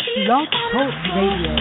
Blog Talk Radio.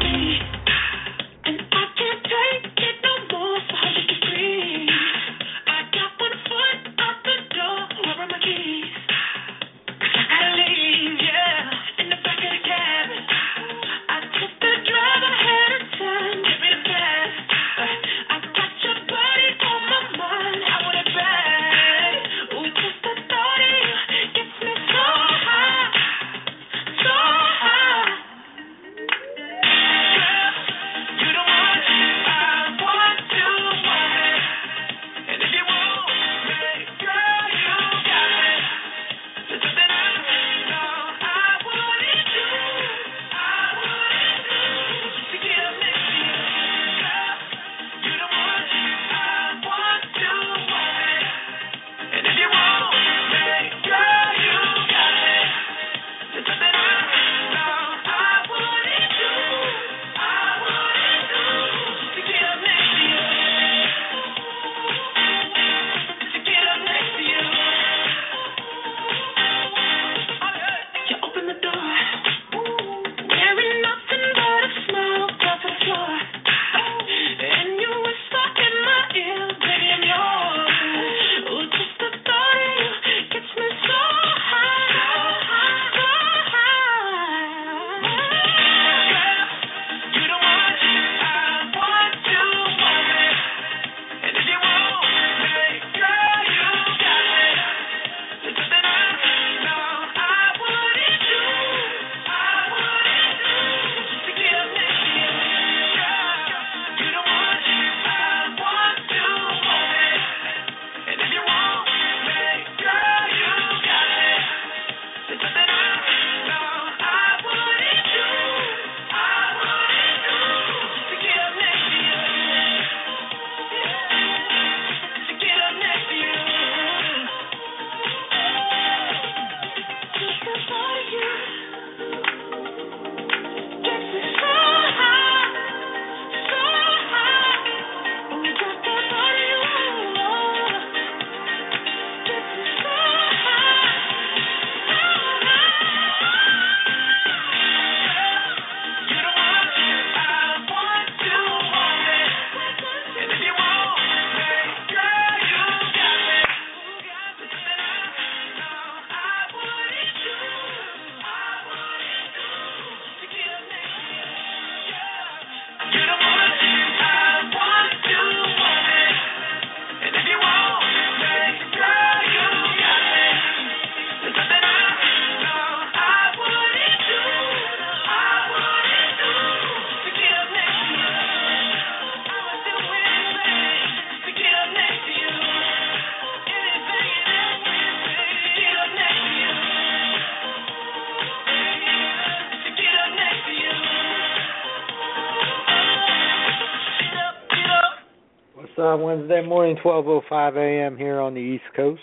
Wednesday morning, 12:05 a.m. here on the East Coast.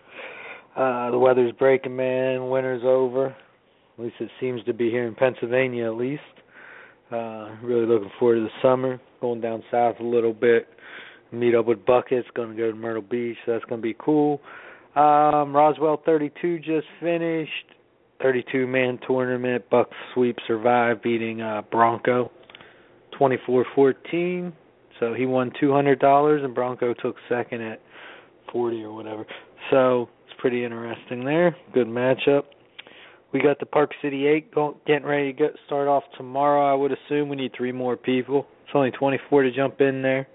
The weather's breaking, man. Winter's over. At least it seems to be here in Pennsylvania, at least. Really looking forward to the summer. Going down south a little bit. Meet up with Buckets. Going to go to Myrtle Beach. So that's going to be cool. Roswell 32 just finished. 32-man tournament. Bucks sweep survive, beating Bronco 24-14. So he won $200, and Bronco took second at 40 or whatever. So it's pretty interesting there. Good matchup. We got the Park City 8 getting ready to start off tomorrow, I would assume. We need 3 more people. It's only 24 to jump in there.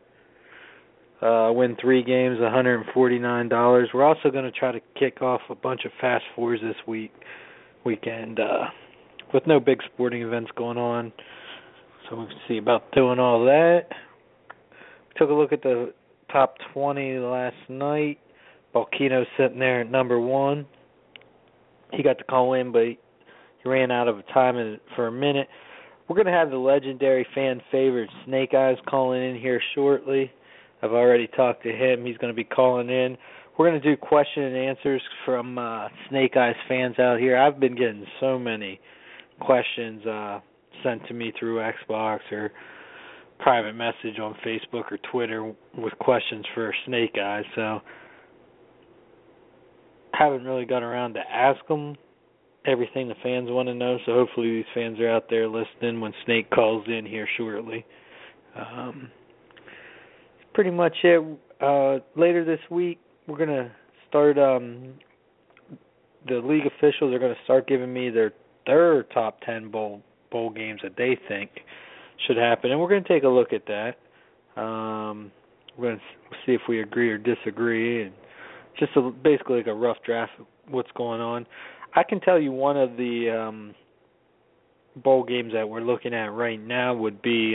Win 3 games, $149. We're also going to try to kick off a bunch of Fast Fours this weekend with no big sporting events going on. So we can see about doing all that. Took a look at the top 20 last night. Balkino sitting there at number 1. He got to call in, but he ran out of time for a minute. We're going to have the legendary fan favorite Snake Eyes calling in here shortly. I've already talked to him. He's going to be calling in. We're going to do question and answers from Snake Eyes fans out here. I've been getting so many questions sent to me through Xbox or private message on Facebook or Twitter with questions for Snake Eyes, so haven't really got around to ask them everything the fans want to know. So hopefully these fans are out there listening when Snake calls in here shortly. Pretty much it. Later this week, we're going to start, the league officials are going to start giving me their top 10 bowl games that they think should happen. And we're going to take a look at that. We're going to see if we agree or disagree. And just basically like a rough draft of what's going on. I can tell you one of the bowl games that we're looking at right now would be,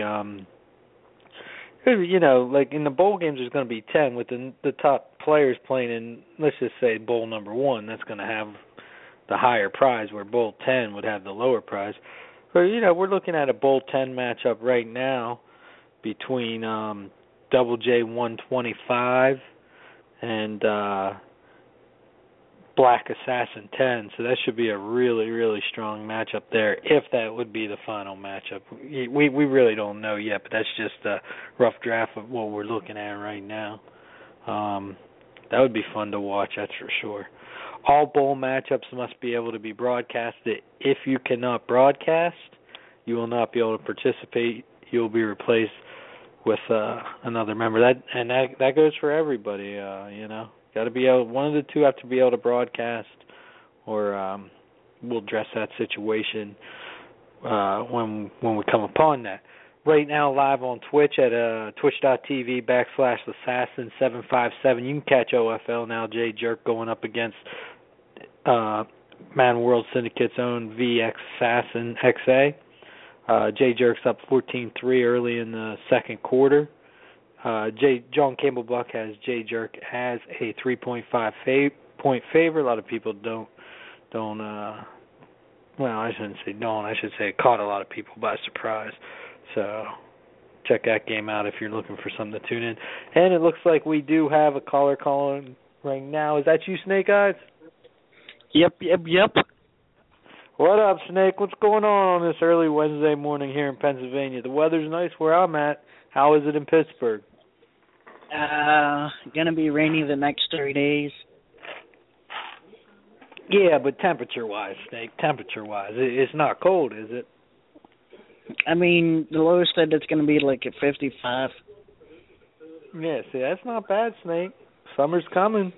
like in the bowl games there's going to be 10 with the top players playing in, let's just say, bowl number 1. That's going to have the higher prize, where bowl 10 would have the lower prize. But, we're looking at a bowl 10 matchup right now between Double J 125 and Black Assassin 10, so that should be a really, really strong matchup there, if that would be the final matchup. We really don't know yet, but that's just a rough draft of what we're looking at right now. That would be fun to watch, that's for sure. All bowl matchups must be able to be broadcasted. If you cannot broadcast, you will not be able to participate. You will be replaced with another member. That goes for everybody, Got to be able. One of the two have to be able to broadcast, or we'll address that situation when we come upon that. Right now, live on Twitch at twitch.tv/Assassin757. You can catch OFL now. Jay Jerk going up against Man World Syndicate's own VX Assassin XA. Jay Jerk's up 14-3 early in the second quarter. John Campbell Buck has Jay Jerk as a 3.5 point favorite. A lot of people don't. Well, I shouldn't say don't. I should say it caught a lot of people by surprise. So check that game out if you're looking for something to tune in. And it looks like we do have a caller calling right now. Is that you, Snake Eyes? Yep. What up, Snake? What's going on this early Wednesday morning here in Pennsylvania? The weather's nice where I'm at. How is it in Pittsburgh? Gonna be rainy the next 3 days. Yeah, but temperature-wise, Snake, it's not cold, is it? I mean, the lowest said it's gonna be like at 55. Yeah, see, that's not bad, Snake. Summer's coming.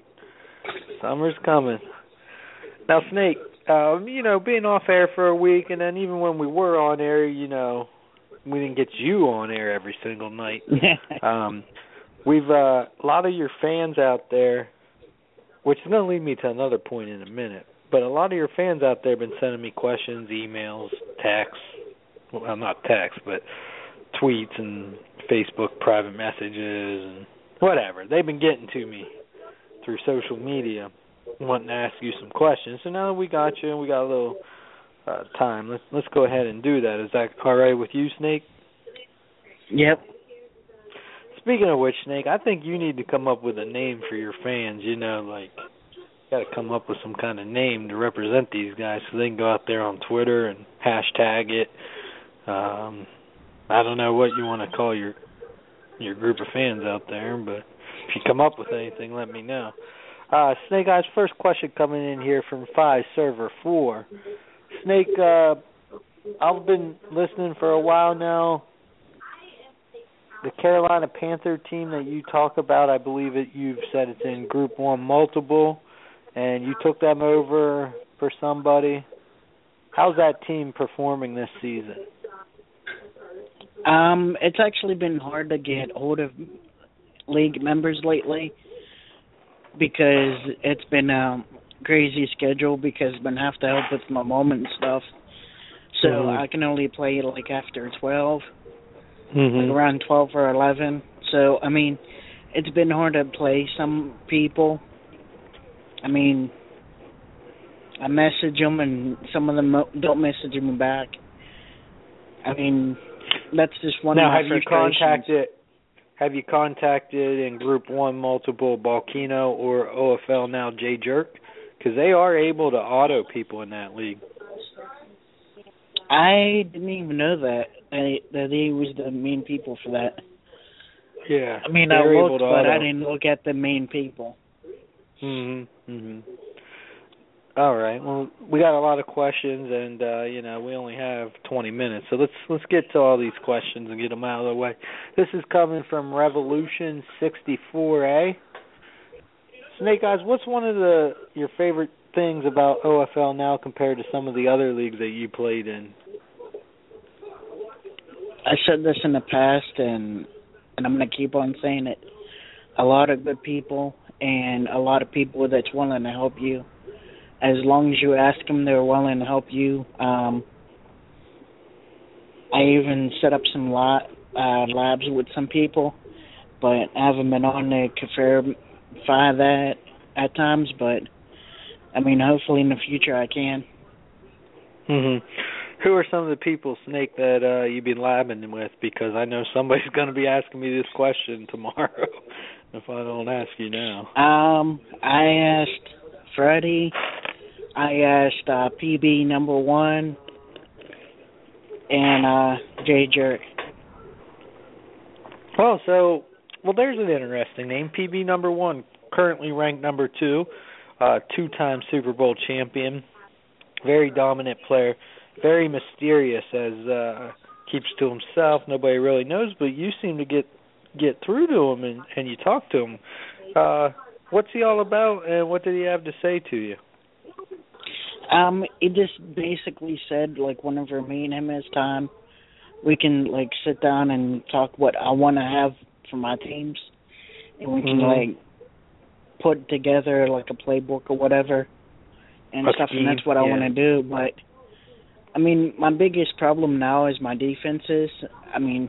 Now, Snake, being off air for a week, and then even when we were on air, we didn't get you on air every single night. We've a lot of your fans out there, which is going to lead me to another point in a minute, but a lot of your fans out there have been sending me questions, emails, texts, well, not texts, but tweets and Facebook private messages and whatever. They've been getting to me through social media wanting to ask you some questions. So now that we got you and we got a little time, let's go ahead and do that. Is that all right with you, Snake? Yep. Speaking of which, Snake, I think you need to come up with a name for your fans. Got to come up with some kind of name to represent these guys so they can go out there on Twitter and hashtag it. I don't know what you want to call your group of fans out there, but if you come up with anything, let me know. Snake Eyes, first question coming in here from 5Server4. Snake, I've been listening for a while now. The Carolina Panther team that you talk about, I believe you've said it's in Group 1 multiple, and you took them over for somebody. How's that team performing this season? It's actually been hard to get hold of league members lately because it's been a crazy schedule because I've been have to help with my mom and stuff. So I can only play like after 12. Like around 12 or 11. So, I mean, it's been hard to play some people. I mean, I message them and some of them don't message me back. I mean, that's just one of my frustrations. Have you contacted in Group 1 multiple Balkino or OFL now Jay Jerk? Because they are able to auto people in that league. I didn't even know that he was the main people for that. Yeah. I mean, I looked, but I didn't look at the main people. All right. Well, we got a lot of questions, and we only have 20 minutes, so let's get to all these questions and get them out of the way. This is coming from Revolution 64A. Snake Eyes, what's one of your favorite things about OFL now compared to some of the other leagues that you played in? I said this in the past, and I'm going to keep on saying it. A lot of good people and a lot of people that's willing to help you. As long as you ask them, they're willing to help you. I even set up some labs with some people, but I haven't been on to verify that at times. But, I mean, hopefully in the future I can. Mm-hmm. Who are some of the people, Snake, that you've been labbing with? Because I know somebody's going to be asking me this question tomorrow if I don't ask you now. I asked Freddie. I asked PB number 1 and Jay Jerk. Well, there's an interesting name. PB number 1, currently ranked number 2, 2-time Super Bowl champion, very dominant player, very mysterious as keeps to himself. Nobody really knows, but you seem to get through to him and you talk to him. What's he all about, and what did he have to say to you? He just basically said, like, whenever me and him has time, we can, like, sit down and talk what I want to have for my teams, and we can, like, put together, like, a playbook or whatever and stuff, and that's what I want to do. But, I mean, my biggest problem now is my defenses. I mean,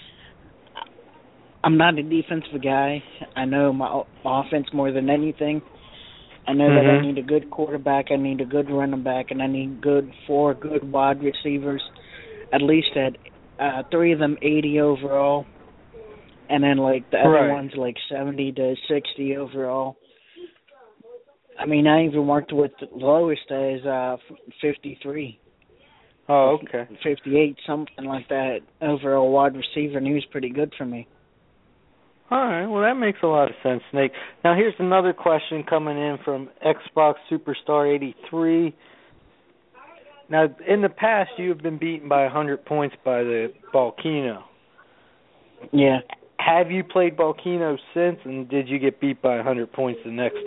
I'm not a defensive guy. I know my offense more than anything. I know that I need a good quarterback, I need a good running back, and I need 4 good wide receivers, at least at 3 of them 80 overall, and then like the other ones like 70 to 60 overall. I mean, I even worked with the lowest as 53. Oh, okay. 58, something like that, overall wide receiver, and he was pretty good for me. All right, well, that makes a lot of sense, Snake. Now, here's another question coming in from Xbox Superstar 83. Now, in the past, you have been beaten by 100 points by the Volcano. Yeah. Have you played Volcano since, and did you get beat by 100 points the next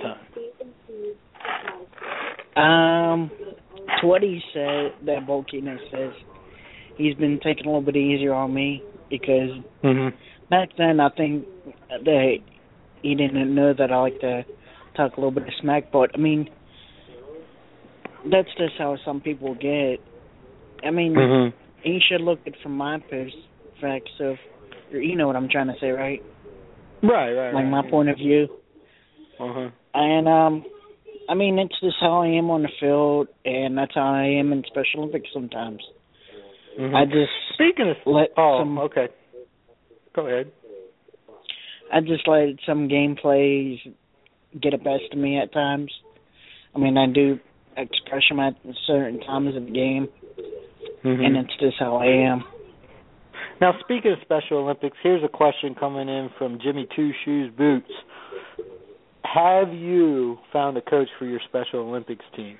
time? It's what he said, that Volcano says. He's been taking a little bit easier on me because back then I think that he didn't know that I like to talk a little bit of smack, but I mean, that's just how some people get. I mean, he should look at it from my perspective. You know what I'm trying to say, right? Right. Like my point of view. And I mean, it's just how I am on the field, and that's how I am in Special Olympics sometimes. I just okay. Go ahead. I just let some gameplays get the best of me at times. I mean, I do express them at certain times of the game, and it's just how I am. Now, speaking of Special Olympics, here's a question coming in from Jimmy Two Shoes Boots. Have you found a coach for your Special Olympics team?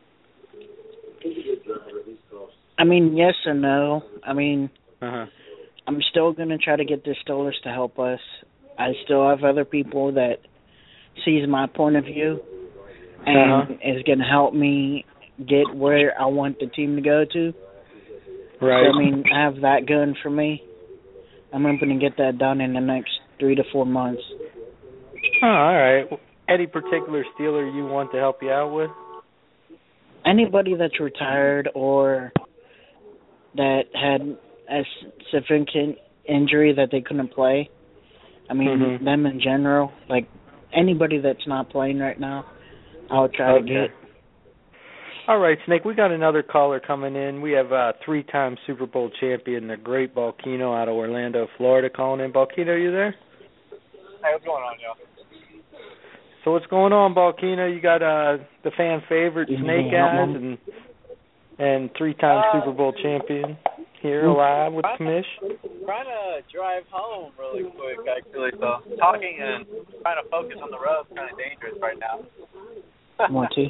I mean, yes and no. I mean, I'm still going to try to get the Steelers to help us. I still have other people that sees my point of view and is going to help me get where I want the team to go to. Right. So, I mean, I have that going for me. I'm hoping to get that done in the next 3 to 4 months. Oh, all right. Any particular Steeler you want to help you out with? Anybody that's retired or that had a significant injury that they couldn't play. I mean, them in general. Like, anybody that's not playing right now, I'll try to get. All right, Snake, we got another caller coming in. We have a 3-time Super Bowl champion, the great Volcano out of Orlando, Florida, calling in. Volcano, you there? Hey, what's going on, y'all? So what's going on, Volcano? You got the fan favorite Snake Eyes and 3-time Super Bowl champion here alive with Kamish. Trying to drive home really quick, actually. So talking and trying to focus on the road is kind of dangerous right now. Want to?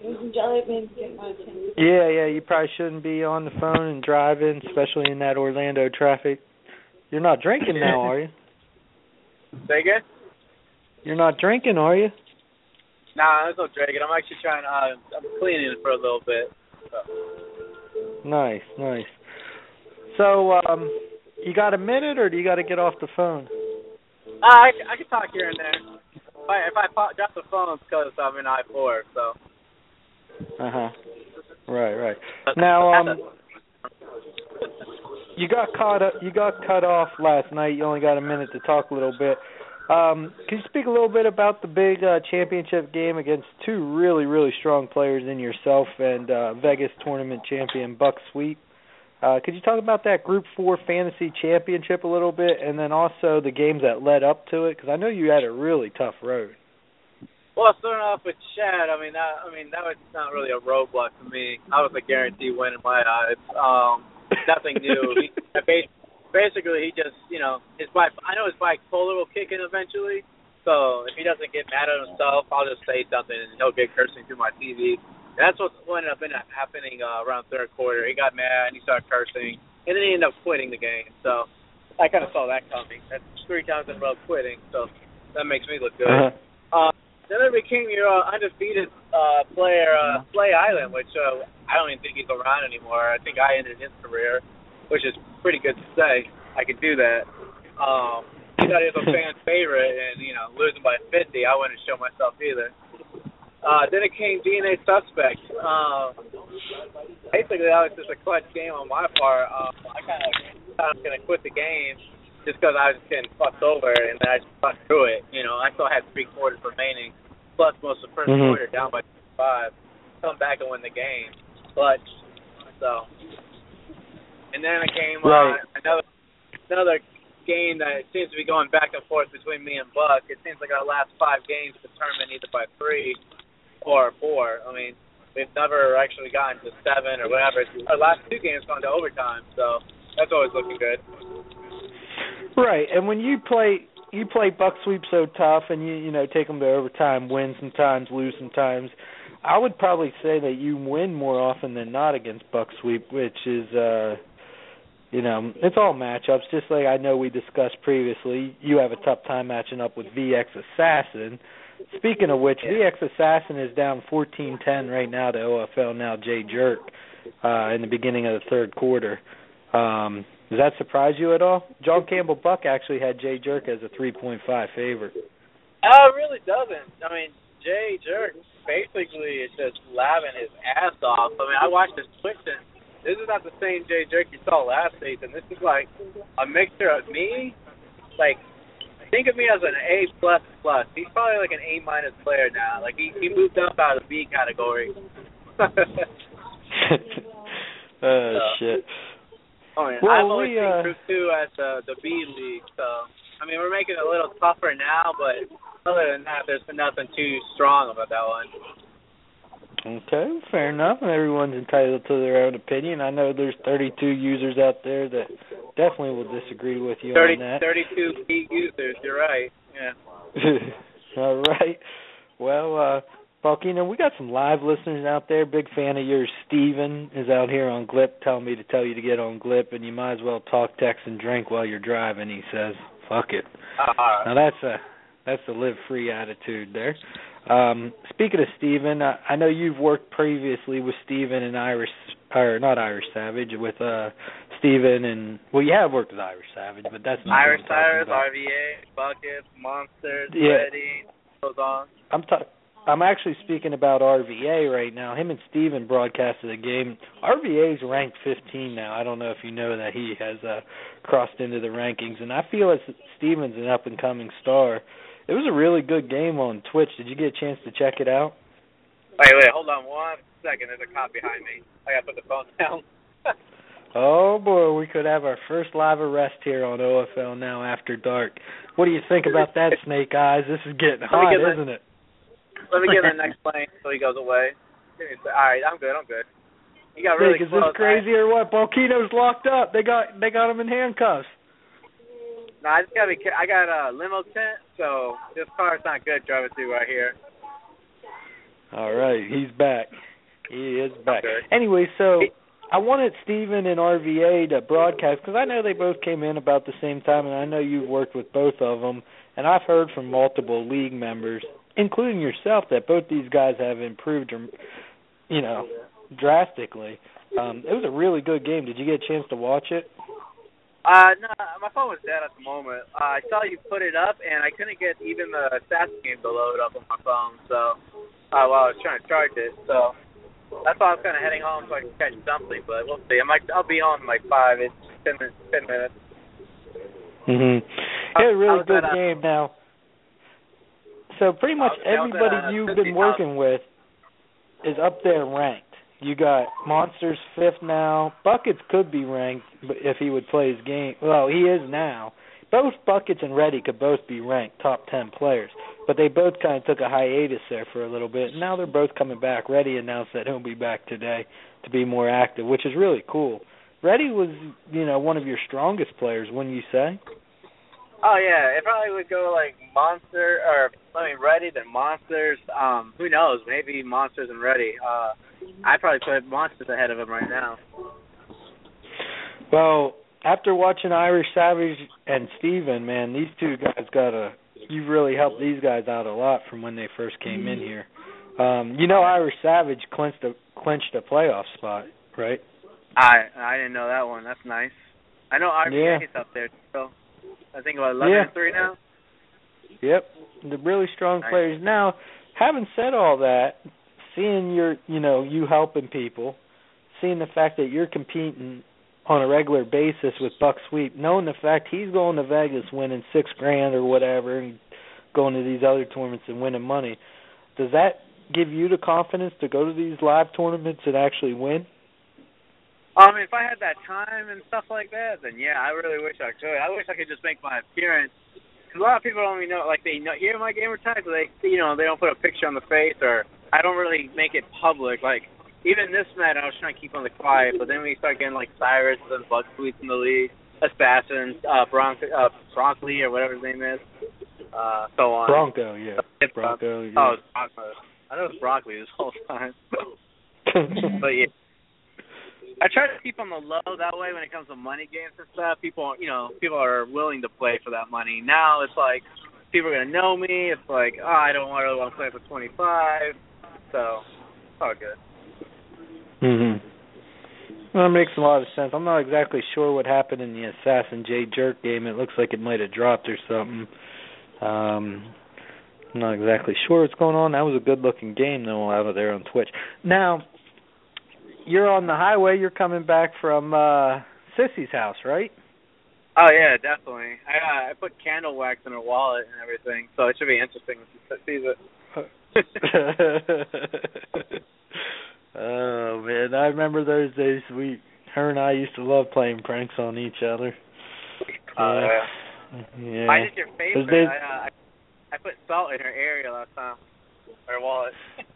Yeah, you probably shouldn't be on the phone and driving, especially in that Orlando traffic. You're not drinking now, are you? Say again? You're not drinking, are you? Nah, there's no drinking. I'm actually trying. I'm cleaning it for a little bit. So. Nice. So, you got a minute, or do you got to get off the phone? I can talk here and there. If I drop the phone, it's because I'm in I-4, so. Right. Now, you got cut off last night. You only got a minute to talk a little bit. Can you speak a little bit about the big championship game against two really, really strong players in yourself and Vegas tournament champion Buck Sweep? Could you talk about that Group 4 Fantasy Championship a little bit, and then also the games that led up to it? Because I know you had a really tough road. Well, starting off with Chad, that was not really a roadblock for me. I was a guaranteed win in my eyes. Nothing new. Basically, he just, his bike. I know his bipolar will kick in eventually. So if he doesn't get mad at himself, I'll just say something and he'll get cursing through my TV. And that's what ended up happening around third quarter. He got mad and he started cursing, and then he ended up quitting the game. So I kind of saw that coming. That's 3 times in a row quitting. So that makes me look good. Then there became your undefeated player, Slay Island, which I don't even think he's around anymore. I think I ended his career, which is pretty good to say. I could do that. He thought he was a fan favorite, and, losing by 50, I wouldn't show myself either. Then it came DNA Suspect. Basically, that was just a clutch game on my part. I kind of thought I was going to quit the game just because I was getting fucked over, and then I just fucked through it. I still had 3 quarters remaining, plus most of the first quarter down by 5. Come back and win the game. Clutch. So. And then it came another game that seems to be going back and forth between me and Buck. It seems like our last 5 games determined either by 3 or 4. We've never actually gotten to 7 or whatever. Our last 2 games gone to overtime, so that's always looking good. Right, and when you play Buck Sweep so tough, and you take them to overtime, win sometimes, lose sometimes, I would probably say that you win more often than not against Buck Sweep, which is, it's all matchups. Just like I know we discussed previously, you have a tough time matching up with VX Assassin. Speaking of which, VX Assassin is down 14-10 right now to OFL now Jay Jerk in the beginning of the third quarter. Does that surprise you at all? John Campbell Buck actually had Jay Jerk as a 3.5 favorite. It really doesn't. Jay Jerk basically is just laughing his ass off. I watched his Twitch, and this is not the same Jay Jerk you saw last season. This is like a mixture of me. Think of me as an A++. He's probably like an A- player now. He moved up out of the B category. Shit. I've always seen Group 2 as the B league, so we're making it a little tougher now, but other than that, there's been nothing too strong about that one. Okay, fair enough. Everyone's entitled to their own opinion. I know there's 32 users out there that definitely will disagree with you on that. 32 B users, you're right. Yeah. All right. Well, Volcano, we got some live listeners out there. Big fan of yours. Steven is out here on Glip telling me to tell you to get on Glip, and you might as well talk, text, and drink while you're driving, he says. Fuck it. Now that's a live free attitude there. Speaking of Steven, I know you've worked previously with Steven and not Irish Savage, with Steven and, you have worked with Irish Savage, but that's not Irish Savage, RVA, Buckets, Monsters, Ready, goes on. I'm actually speaking about RVA right now. Him and Steven broadcasted a game. RVA's ranked 15 now. I don't know if you know that he has crossed into the rankings, and I feel as Steven's an up-and-coming star. It was a really good game on Twitch. Did you get a chance to check it out? Wait, hold on 1 second. There's a cop behind me. I got to put the phone down. Oh, boy, we could have our first live arrest here on OFL Now After Dark. What do you think about that, Snake Eyes? This is getting hot, isn't it? Let me get the next plane so he goes away. All right, I'm good. You got really close. Is this crazy or what? Volcano's locked up. They got him in handcuffs. No, I just gotta be. I got a limo tent, so this car's not good driving through right here. All right, he's back. He is back. Okay. Anyway, so I wanted Steven and RVA to broadcast because I know they both came in about the same time, and I know you've worked with both of them, and I've heard from multiple league members, including yourself, that both these guys have improved, drastically. It was a really good game. Did you get a chance to watch it? No, my phone was dead at the moment. I saw you put it up, and I couldn't get even the stats game to load up on my phone. So, while I was trying to charge it, so that's why I was kind of heading home so I can catch something. But we'll see. I'll be home in like 10 minutes. Mhm. Yeah, really good game now. So pretty much everybody you've been working with is up there ranked. You got Monsters 5th now. Buckets could be ranked if he would play his game. Well, he is now. Both Buckets and Reddy could both be ranked top 10 players, but they both kind of took a hiatus there for a little bit. And now they're both coming back. Reddy announced that he'll be back today to be more active, which is really cool. Reddy was, one of your strongest players, wouldn't you say? Oh yeah, it probably would go like Reddy then Monsters. Who knows? Maybe Monsters and Reddy. I'd probably put Monsters ahead of him right now. Well, after watching Irish Savage and Steven, man, these two guys you've really helped these guys out a lot from when they first came in here. Irish Savage clinched a playoff spot, right? I didn't know that one. That's nice. I know RBA's up there, so I think about 11-3 now. Yep, the really strong players. Now, having said all that, seeing you helping people, seeing the fact that you're competing on a regular basis with Buck Sweep, knowing the fact he's going to Vegas winning $6,000 or whatever and going to these other tournaments and winning money, does that give you the confidence to go to these live tournaments and actually win? If I had that time and stuff like that, then yeah, I really wish I could. I wish I could just make my appearance. Because a lot of people don't even know, they hear my gamer tag, so they don't put a picture on the face, or I don't really make it public. Like, even this night, I was trying to keep on the quiet, but then we start getting, Cyrus and Bug Sweets in the league, Assassins, Broccoli, or whatever his name is, so on. Bronco, yeah. Bronco, yeah. Oh, it's Bronco. I know it's Broccoli this whole time. But, yeah. I try to keep on the low that way when it comes to money games and stuff. People are willing to play for that money. Now it's like people are gonna know me. It's like, I don't really want to play for 25. So it's all good. Mhm. Well, it makes a lot of sense. I'm not exactly sure what happened in the Assassin J Jerk game. It looks like it might have dropped or something. I'm not exactly sure what's going on. That was a good-looking game, though, out of there on Twitch. Now, you're on the highway. You're coming back from Sissy's house, right? Oh, yeah, definitely. I put candle wax in her wallet and everything, so it should be interesting if she sees it. Oh, man, I remember those days. Her and I used to love playing pranks on each other. Yeah. Mine is your favorite. I put salt in her area last time. Her wallet.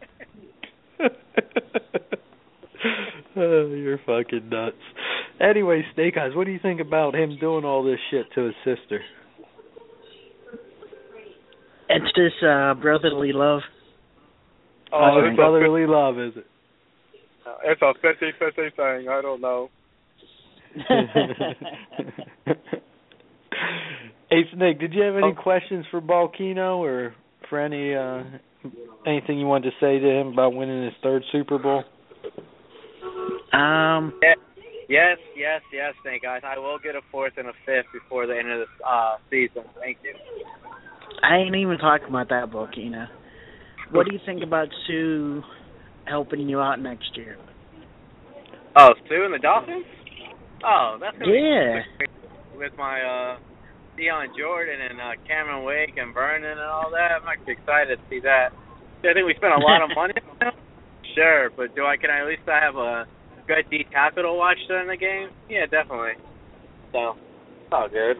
Oh, you're fucking nuts. Anyway, Snake Eyes, what do you think about him doing all this shit to his sister? It's just brotherly love. Oh, it's brotherly love, is it? It's a 50-50 thing. I don't know. Hey, Snake, did you have any questions for Balkino or for anything you wanted to say to him about winning his third Super Bowl? Yes, Snake Eyes. I will get a fourth and a fifth before the end of the season. Thank you. I ain't even talking about that, Balkino. What do you think about Sue helping you out next year? Oh, Sue and the Dolphins? Oh, that's going to be with my Deion Jordan and Cameron Wake and Vernon and all that. I'm actually excited to see that. I think we spent a lot of money on them. Sure, but can I at least have a good D tackle to watch during the game? Yeah, definitely. So, it's all good.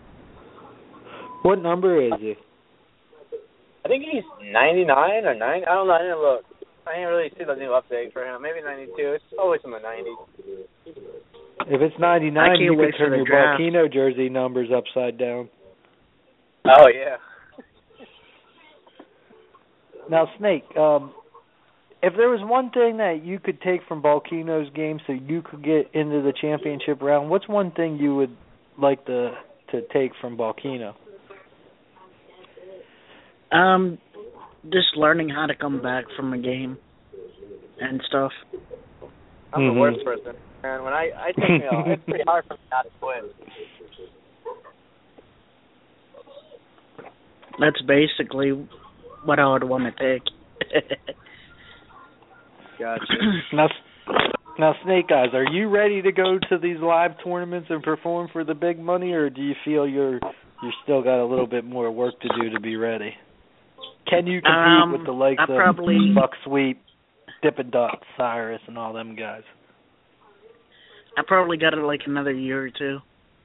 What number is he? I think he's 99 or 90. I don't know. I didn't look. I didn't really see the new update for him. Maybe 92. It's always in the 90s. If it's 99, you can turn your draft. Balkino jersey numbers upside down. Oh, yeah. Now, Snake, if there was one thing that you could take from Balkino's game so you could get into the championship round, what's one thing you would like to take from Balkino? Just learning how to come back from a game and stuff. I'm the worst person, man. When I take me off, it's pretty hard for me not to quit. That's basically what I would want to take. Gotcha. Now, Snake Eyes, are you ready to go to these live tournaments and perform for the big money, or do you feel you're still got a little bit more work to do to be ready? Can you compete with the likes of Buck Sweet, Dippin' Dots, Cyrus, and all them guys? I probably got it like another year or two.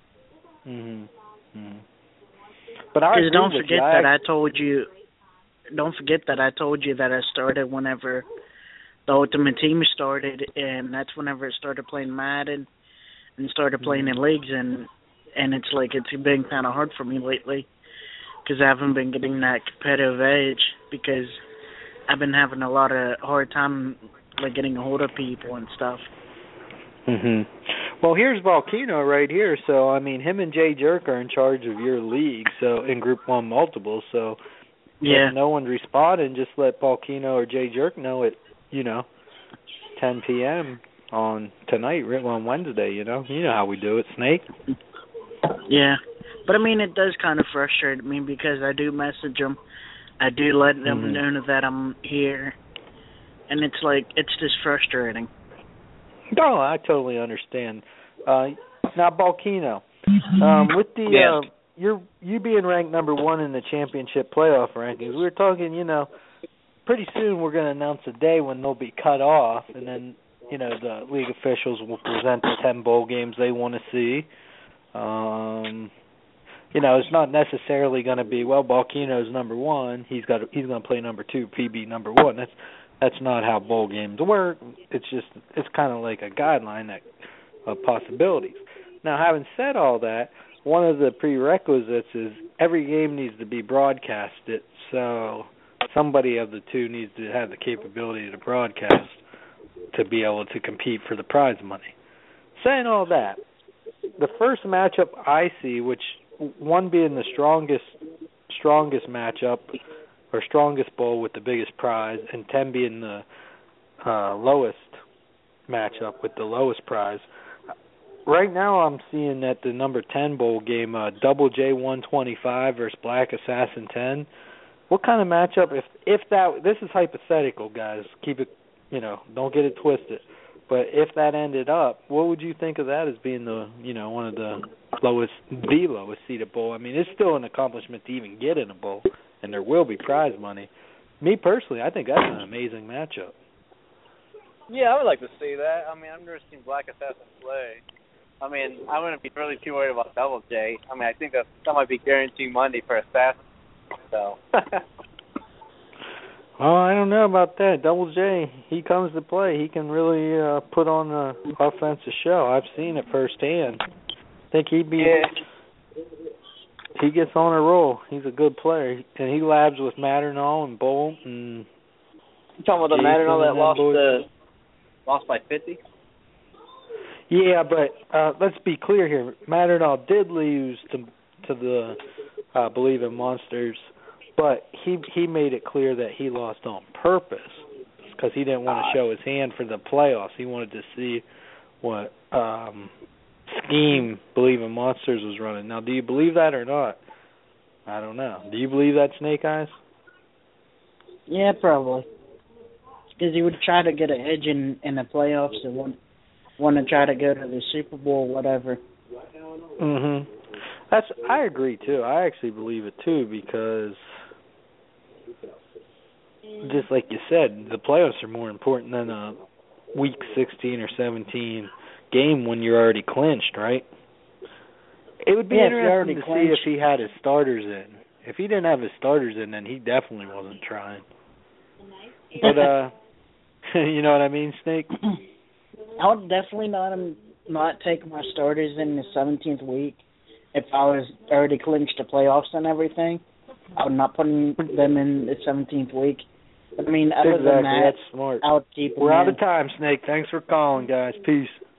But don't forget that I told you. Don't forget that I told you that I started whenever the Ultimate Team started, and that's whenever I started playing Madden and started playing in leagues, and it's like it's been kind of hard for me lately because I haven't been getting that competitive edge because I've been having a lot of hard time like getting a hold of people and stuff. Well, here's Balkino right here. So I mean, him and Jay Jerk are in charge of your league. So in Group 1 multiple. So if no one's responding, just let Balkino or Jay Jerk know at 10 p.m. on tonight, on Wednesday. You know how we do it, Snake. Yeah, but I mean, it does kind of frustrate me because I do message them, I do let them know that I'm here, and it's like it's just frustrating. No, I totally understand. Now, Balkino, with the you being ranked number 1 in the championship playoff rankings, we were talking, pretty soon we're going to announce a day when they'll be cut off, and then, the league officials will present the 10 bowl games they want to see. It's not necessarily going to be, Balkino's number 1, he's going to play number 2, PB number 1. That's not how bowl games work. It's kind of like a guideline of possibilities. Now, having said all that, one of the prerequisites is every game needs to be broadcasted, so somebody of the two needs to have the capability to broadcast to be able to compete for the prize money. Saying all that, the first matchup I see, which one being the strongest matchup or strongest bowl with the biggest prize, and 10 being the lowest matchup with the lowest prize. Right now I'm seeing that the number 10 bowl game, Double J 125 versus Black Assassin 10. What kind of matchup, if that, this is hypothetical, guys, keep it, don't get it twisted, but if that ended up, what would you think of that as being the, one of the lowest seeded bowl? I mean, it's still an accomplishment to even get in a bowl, and there will be prize money. Me personally, I think that's an amazing matchup. Yeah, I would like to see that. I mean, I've never seen Black Assassin play. I mean, I wouldn't be really too worried about Double J. I mean, I think that might be guaranteed money for Assassin. So. Oh, I don't know about that. Double J, he comes to play. He can really put on an offensive show. I've seen it firsthand. I think he gets on a roll. He's a good player, and he labs with Matternall and Bolt and. You talking about the Matternall that lost by 50? Yeah, but let's be clear here. Matternall did lose to the Believe in Monsters, but he made it clear that he lost on purpose because he didn't want to show his hand for the playoffs. He wanted to see what scheme Believe in Monsters was running. Now, do you believe that or not? I don't know. Do you believe that, Snake Eyes? Yeah, probably. Because he would try to get an edge in the playoffs and want to try to go to the Super Bowl, whatever. I agree too. I actually believe it too because, just like you said, the playoffs are more important than a week 16 or 17 game when you're already clinched, right? It would be interesting to see if he had his starters in. If he didn't have his starters in, then he definitely wasn't trying. But you know what I mean, Snake? I would definitely not take my starters in the 17th week if I was already clinched the playoffs and everything. I would not put them in the 17th week But I mean, other than that, that's smart. I'll keep him We're out in. of time, Snake. Thanks for calling, guys. Peace.